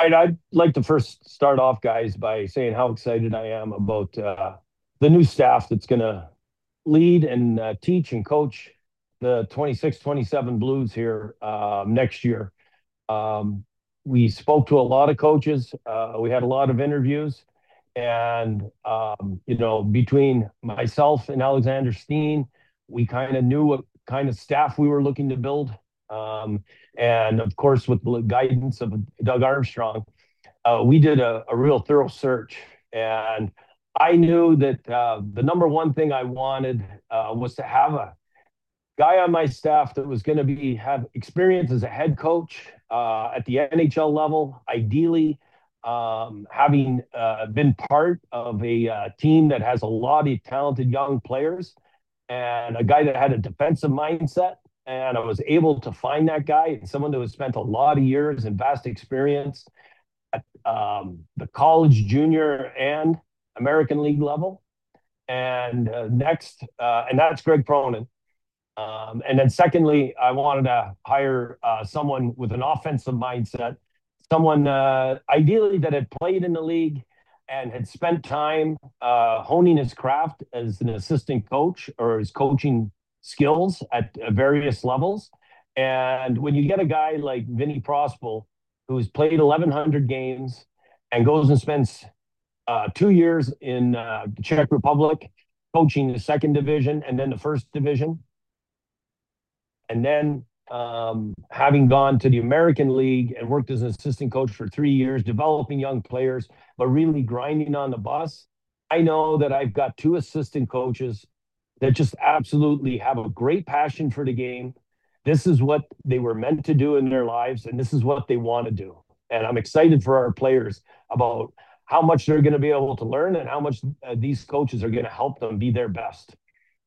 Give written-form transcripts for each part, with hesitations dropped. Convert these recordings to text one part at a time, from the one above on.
I'd like to first start off, guys, by saying how excited I am about the new staff that's going to lead and teach and coach the 26-27 Blues here next year. Um, we spoke to a lot of coaches. We had a lot of interviews. And, between myself and Alexander Steen, we kind of knew what kind of staff we were looking to build. Um, and of course, with the guidance of Doug Armstrong, we did a real thorough search. And I knew that the number one thing I wanted was to have a guy on my staff that was going to be have experience as a head coach at the NHL level, ideally having been part of a team that has a lot of talented young players, and a guy that had a defensive mindset. And I was able to find that guy and someone who has spent a lot of years and vast experience at the college, junior, and American League level. And and that's Greg Cronin. And then secondly, I wanted to hire someone with an offensive mindset, someone ideally that had played in the league and had spent time honing his craft as an assistant coach or his coaching skills at various levels. And when you get a guy like Vinny Prospal, who's played 1,100 games and goes and spends 2 years in the Czech Republic coaching the second division and then the first division, and then having gone to the American League and worked as an assistant coach for 3 years, developing young players, but really grinding on the bus. I know that I've got two assistant coaches that just absolutely have a great passion for the game. This is what they were meant to do in their lives, and this is what they want to do. And I'm excited for our players about how much they're going to be able to learn and how much these coaches are going to help them be their best.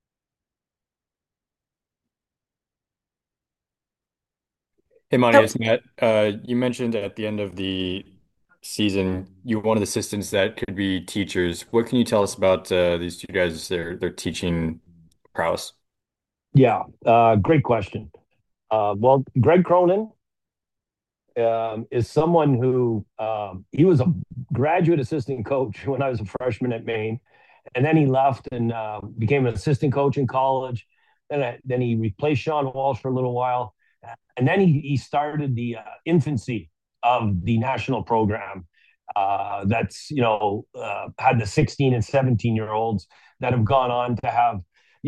Hey, Monty, Yep. it's Matt. You mentioned at the end of the season you wanted assistants that could be teachers. What can you tell us about these two guys, their teaching prowess? Yeah, great question. Well, Greg Cronin is someone who he was a graduate assistant coach when I was a freshman at Maine, and then he left and became an assistant coach in college. Then he replaced Sean Walsh for a little while, and then he started the infancy of the national program. That's had the 16 and 17-year olds that have gone on to have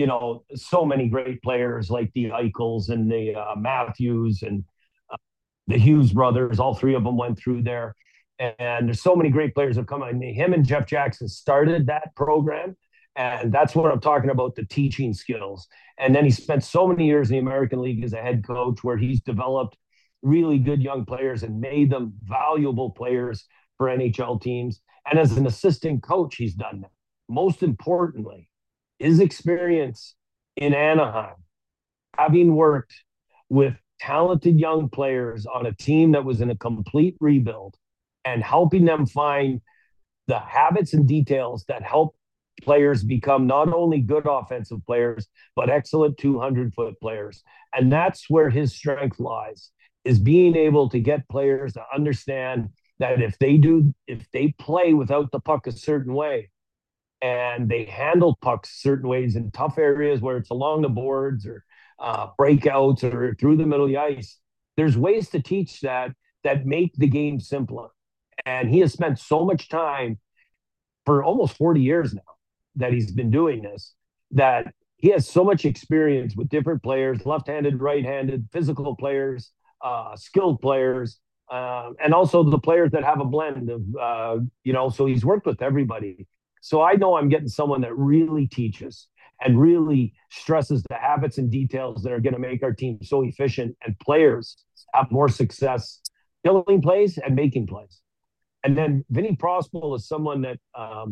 so many great players like the Eichels and the Matthews and the Hughes brothers. All three of them went through there. And there's so many great players that have come on. Him and Jeff Jackson started that program. And that's what I'm talking about, the teaching skills. And then he spent so many years in the American League as a head coach where he's developed really good young players and made them valuable players for NHL teams. And as an assistant coach, he's done that. Most importantly, his experience in Anaheim, having worked with talented young players on a team that was in a complete rebuild and helping them find the habits and details that help players become not only good offensive players but excellent 200-foot players. And that's where his strength lies, is being able to get players to understand that if they play without the puck a certain way and they handle pucks certain ways in tough areas where it's along the boards or breakouts or through the middle of the ice. There's ways to teach that make the game simpler. And he has spent so much time for almost 40 years now that he's been doing this, that he has so much experience with different players, left-handed, right-handed, physical players, skilled players, and also the players that have a blend of, so he's worked with everybody. So I know I'm getting someone that really teaches and really stresses the habits and details that are going to make our team so efficient and players have more success killing plays and making plays. And then Vinny Prospal is someone that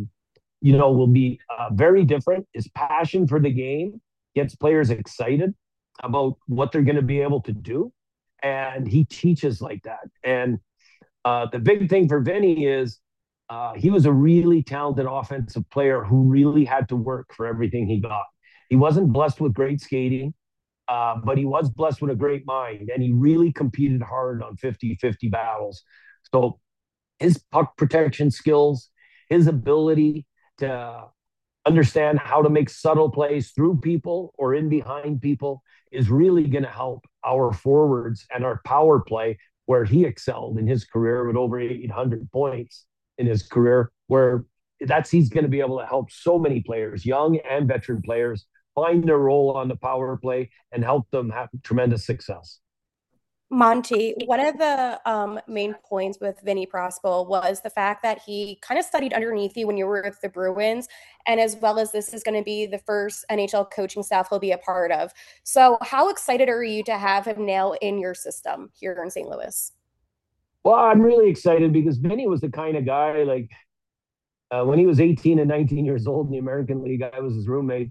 will be very different. His passion for the game gets players excited about what they're going to be able to do, and he teaches like that. And the big thing for Vinny is he was a really talented offensive player who really had to work for everything he got. He wasn't blessed with great skating, but he was blessed with a great mind, and he really competed hard on 50-50 battles. So his puck protection skills, his ability to understand how to make subtle plays through people or in behind people is really going to help our forwards and our power play, where he excelled in his career with over 800 points in his career, where he's going to be able to help so many players, young and veteran players, find their role on the power play and help them have tremendous success. Monty, one of the main points with Vinny Prospal was the fact that he kind of studied underneath you when you were with the Bruins, and as well as this is going to be the first NHL coaching staff he'll be a part of. So, how excited are you to have him now in your system here in St. Louis? Well, I'm really excited because Vinny was the kind of guy like when he was 18 and 19 years old in the American League, I was his roommate.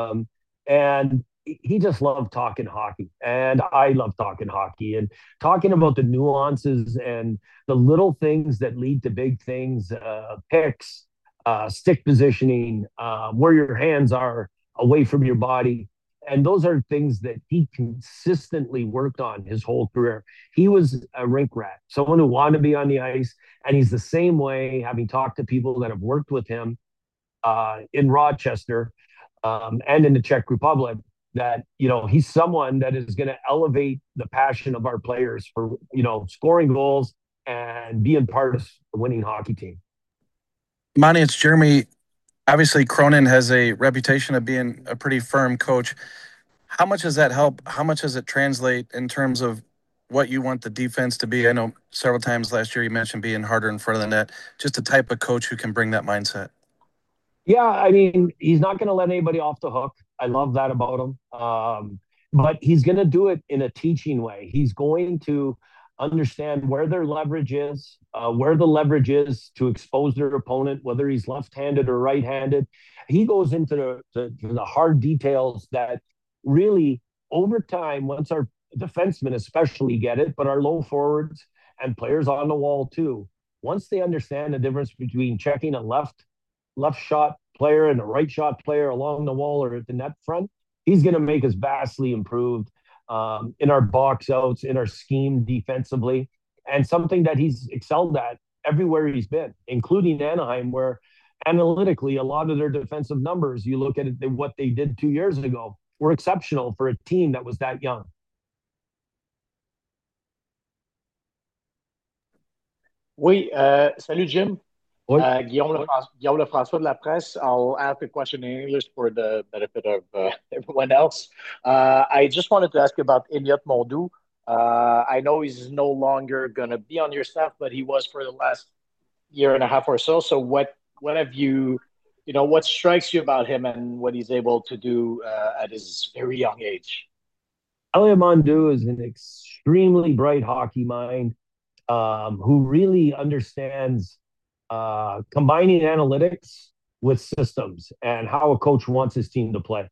And he just loved talking hockey. And I love talking hockey and talking about the nuances and the little things that lead to big things, picks, stick positioning, where your hands are away from your body. And those are things that he consistently worked on his whole career. He was a rink rat, someone who wanted to be on the ice. And he's the same way, having talked to people that have worked with him in Rochester and in the Czech Republic, that, he's someone that is going to elevate the passion of our players for, scoring goals and being part of the winning hockey team. Monty, it's Jeremy. Obviously, Cronin has a reputation of being a pretty firm coach. How much does that help? How much does it translate in terms of what you want the defense to be? I know several times last year you mentioned being harder in front of the net. Just a type of coach who can bring that mindset. Yeah, I mean, he's not going to let anybody off the hook. I love that about him. But he's going to do it in a teaching way. He's going to understand where their leverage is, where the leverage is to expose their opponent, whether he's left-handed or right-handed. He goes into the hard details that really, over time, once our defensemen especially get it, but our low forwards and players on the wall too, once they understand the difference between checking a left shot player and a right shot player along the wall or at the net front, he's going to make us vastly improved in our box outs, in our scheme defensively, and something that he's excelled at everywhere he's been, including Anaheim, where analytically a lot of their defensive numbers, you look at it, what they did 2 years ago, were exceptional for a team that was that young. Oui, salut Jim. Oui. Guillaume Lefrançois de la Presse. I'll ask the question in English for the benefit of everyone else. I just wanted to ask you about Elliot Mondeau. I know he's no longer going to be on your staff, but he was for the last year and a half or so. So what have you, what strikes you about him and what he's able to do at his very young age? Elliot Mondeau is an extremely bright hockey mind who really understands combining analytics with systems and how a coach wants his team to play.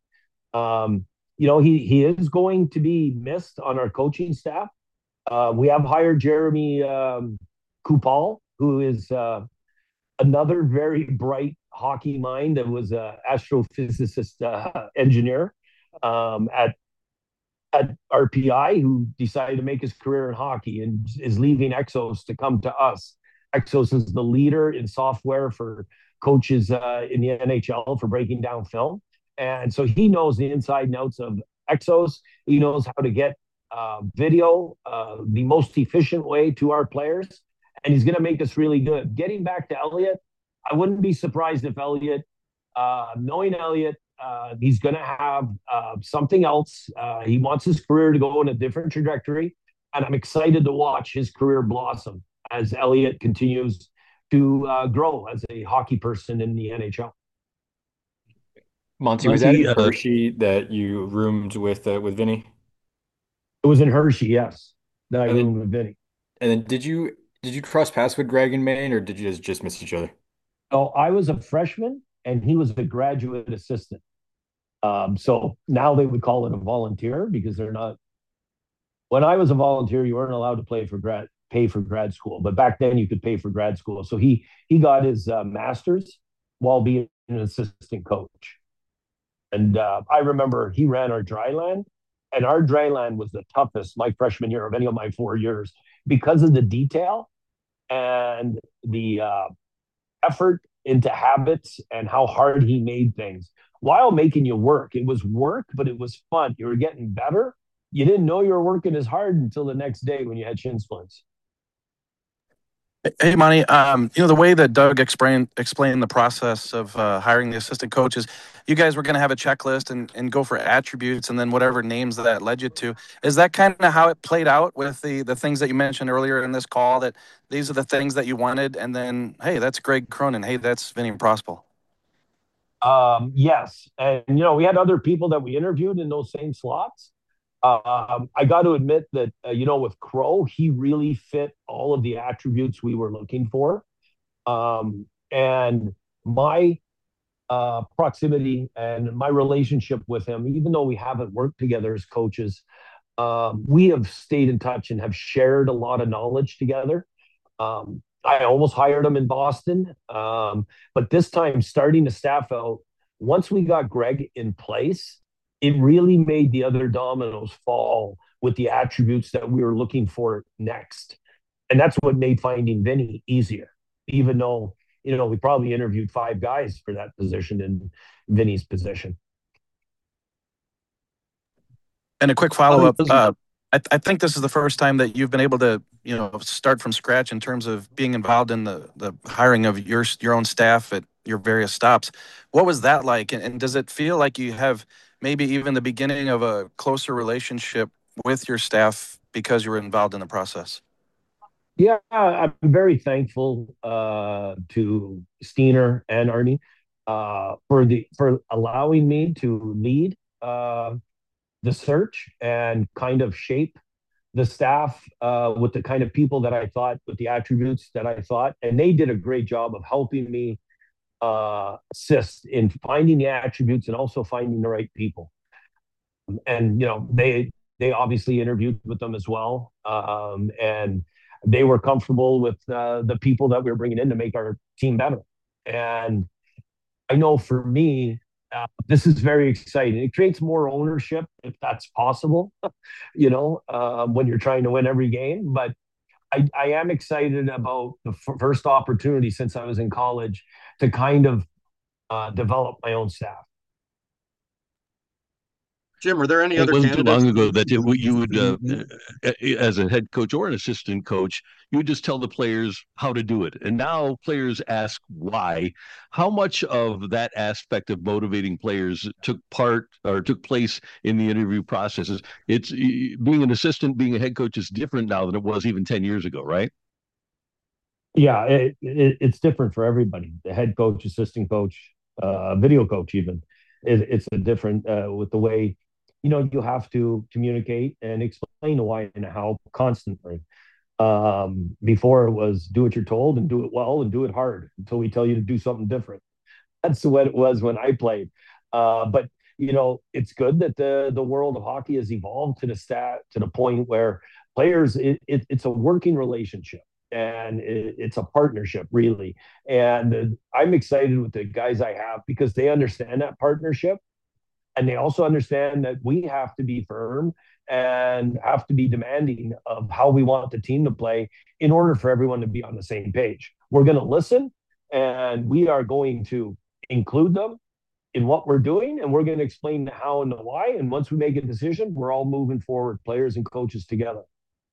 He is going to be missed on our coaching staff. We have hired Jeremy Kupal, who is another very bright hockey mind that was an astrophysicist engineer at RPI, who decided to make his career in hockey and is leaving Exos to come to us. Exos is the leader in software for coaches in the NHL for breaking down film. And so he knows the inside and outs of Exos. He knows how to get video the most efficient way to our players. And he's going to make us really good. Getting back to Elliot, I wouldn't be surprised if Elliot, knowing Elliot, he's going to have something else. He wants his career to go in a different trajectory. And I'm excited to watch his career blossom as Elliot continues to grow as a hockey person in the NHL. Monty, was that in Hershey that you roomed with Vinny? It was in Hershey, yes. That I roomed with Vinny. And then did you cross paths with Greg in Maine, or did you just miss each other? Oh, I was a freshman and he was a graduate assistant. So now they would call it a volunteer because they're not. When I was a volunteer, you weren't allowed to pay for grad school, but back then you could pay for grad school. So he got his master's while being an assistant coach. And I remember he ran our dry land, and our dry land was the toughest my freshman year of any of my 4 years because of the detail and the effort into habits and how hard he made things while making you work. It was work, but it was fun. You were getting better. You didn't know you were working as hard until the next day when you had shin splints. Hey, Monty, the way that Doug explained the process of hiring the assistant coaches, you guys were going to have a checklist and go for attributes and then whatever names that led you to. Is that kind of how it played out with the things that you mentioned earlier in this call, that these are the things that you wanted, and then, hey, that's Greg Cronin. Hey, that's Vinny Prospal. Yes. And, we had other people that we interviewed in those same slots. I got to admit that, with Crow, he really fit all of the attributes we were looking for. And my proximity and my relationship with him, even though we haven't worked together as coaches, we have stayed in touch and have shared a lot of knowledge together. I almost hired him in Boston. But this time, starting the staff out, once we got Greg in place, it really made the other dominoes fall with the attributes that we were looking for next. And that's what made finding Vinny easier, even though, we probably interviewed 5 guys for that position in Vinny's position. And a quick follow-up. I think this is the first time that you've been able to, start from scratch in terms of being involved in the hiring of your own staff at your various stops. What was that like? And does it feel like you have maybe even the beginning of a closer relationship with your staff because you were involved in the process? Yeah, I'm very thankful to Steiner and Arnie for allowing me to lead the search and kind of shape the staff with the kind of people that I thought, with the attributes that I thought, and they did a great job of helping me assist in finding the attributes and also finding the right people. And they obviously interviewed with them as well, and they were comfortable with the people that we were bringing in to make our team better. And I know for me, this is very exciting. It creates more ownership, if that's possible, when you're trying to win every game. But I am excited about the first opportunity since I was in college to kind of develop my own staff. Jim, are there any other candidates? It wasn't too long ago that you would, as a head coach or an assistant coach, you would just tell the players how to do it. And now players ask why. How much of that aspect of motivating players took place in the interview processes? It's being an assistant, being a head coach is different now than it was even 10 years ago, right? Yeah, it's different for everybody. The head coach, assistant coach, video coach, even. It's a different with the way you have to communicate and explain the why and how constantly. Before it was do what you're told and do it well and do it hard until we tell you to do something different. That's what it was when I played. But it's good that the world of hockey has evolved to the point where players, it's a working relationship and it's a partnership, really. And I'm excited with the guys I have because they understand that partnership. And they also understand that we have to be firm and have to be demanding of how we want the team to play in order for everyone to be on the same page. We're going to listen and we are going to include them in what we're doing, and we're going to explain the how and the why. And once we make a decision, we're all moving forward, players and coaches together.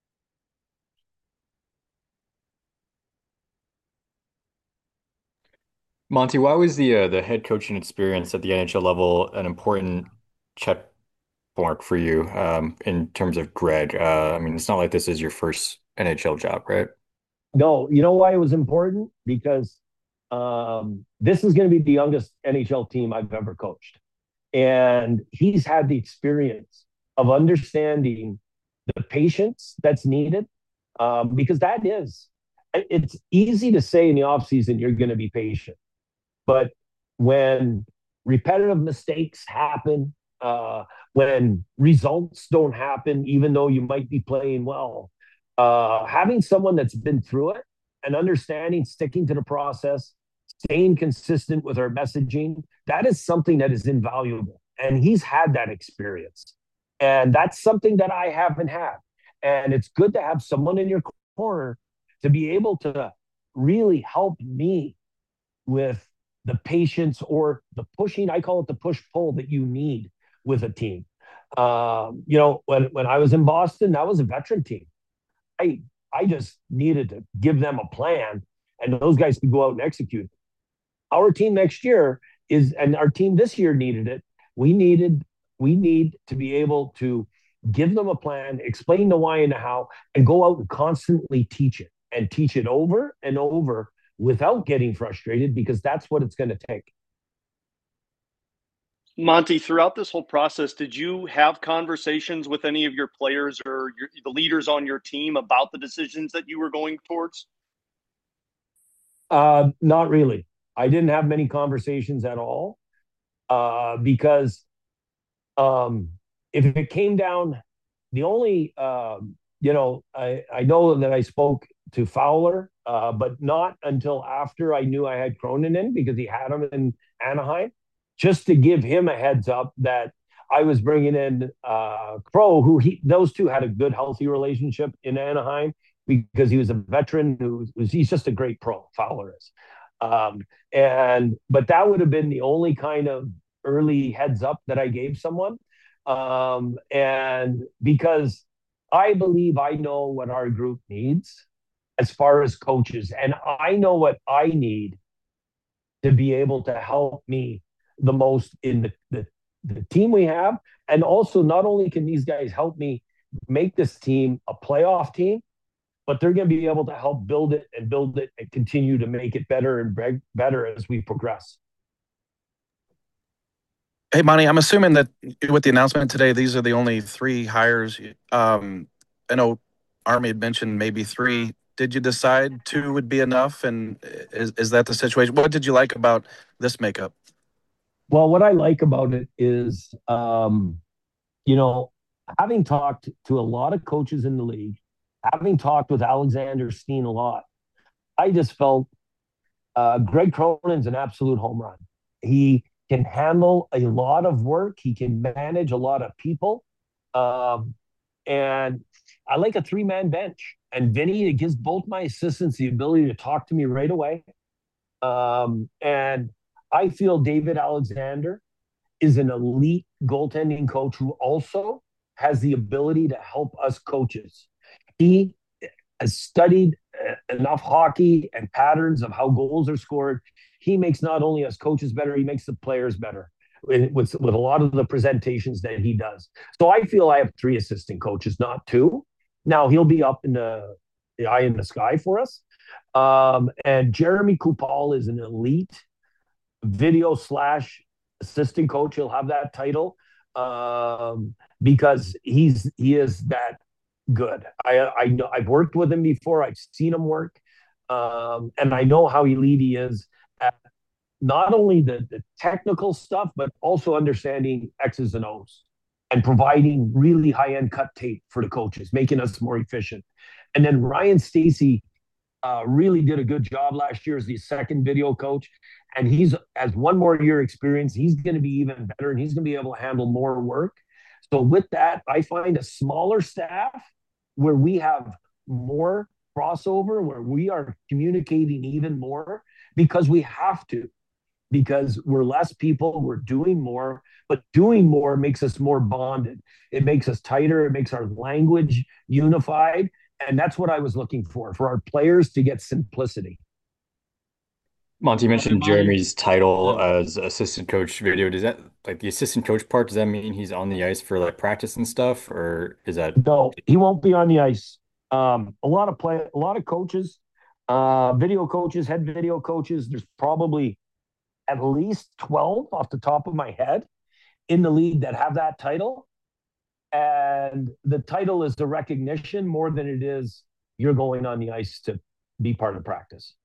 Monty, why was the head coaching experience at the NHL level an important check mark for you in terms of Greg? I mean, it's not like this is your first NHL job, right? No, you know why it was important? Because this is going to be the youngest NHL team I've ever coached. And he's had the experience of understanding the patience that's needed, because it's easy to say in the offseason, you're going to be patient. But when repetitive mistakes happen, when results don't happen, even though you might be playing well, having someone that's been through it and understanding, sticking to the process, staying consistent with our messaging, that is something that is invaluable. And he's had that experience. And that's something that I haven't had. And it's good to have someone in your corner to be able to really help me with the patience or the pushing. I call it the push pull that you need with a team. When I was in Boston, that was a veteran team. I just needed to give them a plan, and those guys could go out and execute. Our team next year and our team this year needed it. We need to be able to give them a plan, explain the why and the how, and go out and constantly teach it over and over without getting frustrated, because that's what it's going to take. Monty, throughout this whole process, did you have conversations with any of your players or the leaders on your team about the decisions that you were going towards? Not really. I didn't have many conversations at all, because if it came down, the only I know that I spoke to Fowler, but not until after I knew I had Cronin in, because he had him in Anaheim, just to give him a heads up that I was bringing in Crow, those two had a good, healthy relationship in Anaheim, because he was a veteran he's just a great pro. Fowler is. But that would have been the only kind of early heads up that I gave someone. And because I believe I know what our group needs as far as coaches, and I know what I need to be able to help me the most in the team we have. And also, not only can these guys help me make this team a playoff team, but they're going to be able to help build it and continue to make it better and better as we progress. Hey, Monty, I'm assuming that with the announcement today, these are the only 3 hires. I know Army had mentioned maybe 3. Did you decide 2 would be enough? And is that the situation? What did you like about this makeup? Well, what I like about it is, having talked to a lot of coaches in the league, having talked with Alexander Steen a lot, I just felt Greg Cronin's an absolute home run. He can handle a lot of work. He can manage a lot of people. And I like a 3-man bench. And Vinny, it gives both my assistants the ability to talk to me right away. And I feel David Alexander is an elite goaltending coach who also has the ability to help us coaches. He has studied enough hockey and patterns of how goals are scored. He makes not only us coaches better, he makes the players better with a lot of the presentations that he does. So I feel I have 3 assistant coaches, not 2. Now he'll be up in the eye in the sky for us. And Jeremy Kupal is an elite video / assistant coach. He'll have that title because he is that good. I know, I've worked with him before. I've seen him work, and I know how elite he is at not only the technical stuff, but also understanding X's and O's and providing really high-end cut tape for the coaches, making us more efficient. And then Ryan Stacy really did a good job last year as the second video coach, and he's has 1 more year experience. He's going to be even better, and he's going to be able to handle more work. So with that, I find a smaller staff where we have more crossover, where we are communicating even more, because we have to, because we're less people, we're doing more, but doing more makes us more bonded. It makes us tighter. It makes our language unified. And that's what I was looking for our players to get simplicity. Monty, you mentioned Jeremy's title as assistant coach video. Does that, like the assistant coach part, does that mean he's on the ice for like practice and stuff, or is that? No, he won't be on the ice. A lot of coaches, video coaches, head video coaches, there's probably at least 12 off the top of my head in the league that have that title. And the title is the recognition more than it is you're going on the ice to be part of practice.